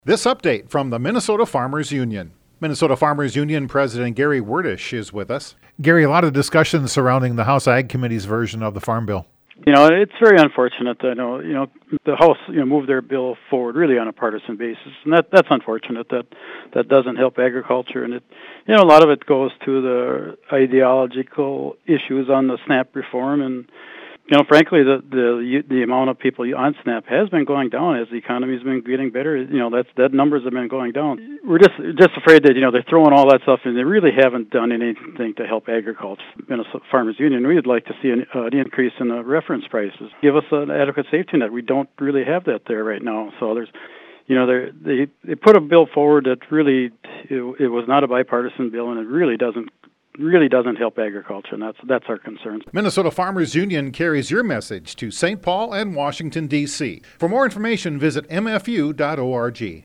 This update from the Minnesota Farmers Union. Minnesota Farmers Union President Gary Werdish is with us. Gary, a lot of discussion surrounding the House Ag Committee's version of the Farm Bill. It's very unfortunate that, the House, moved their bill forward really on a partisan basis. And that's unfortunate. That doesn't help agriculture. And a lot of it goes to the ideological issues on the SNAP reform. And, frankly, the amount of people on SNAP has been going down as the economy's been getting better. That numbers have been going down. We're just afraid that, they're throwing all that stuff in. They really haven't done anything to help agriculture. Minnesota Farmers Union, we'd like to see an increase in the reference prices. Give us an adequate safety net. We don't really have that there right now. So there's, they put a bill forward that really, it was not a bipartisan bill, and it really doesn't help agriculture, and that's our concern. Minnesota Farmers Union carries your message to St. Paul and Washington, D.C. For more information, visit mfu.org.